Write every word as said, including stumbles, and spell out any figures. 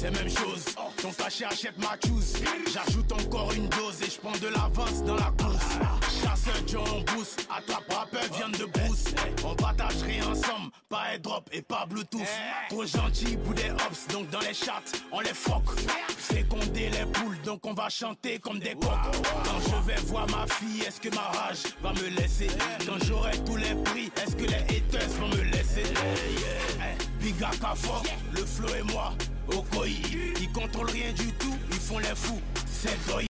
c'est même chose. Ton cachet achète ma choose. J'ajoute encore une dose et je prends de l'avance dans la course. Chasseur John Boost, attrape rappeur, viande de brousse. On partagerait ensemble, pas airdrop et pas bluetooth. Trop gentil pour des hops, donc dans les chats, on les fuck. Féconder les poules, donc on va chanter comme des coqs. Quand je vais voir ma fille, est-ce que ma rage va me laisser? Quand j'aurai tous les prix, est-ce que les haters vont me laisser? Biga Kafo, le flow et moi, au Koi. Ils contrôlent rien du tout, ils font les fous, c'est Doi.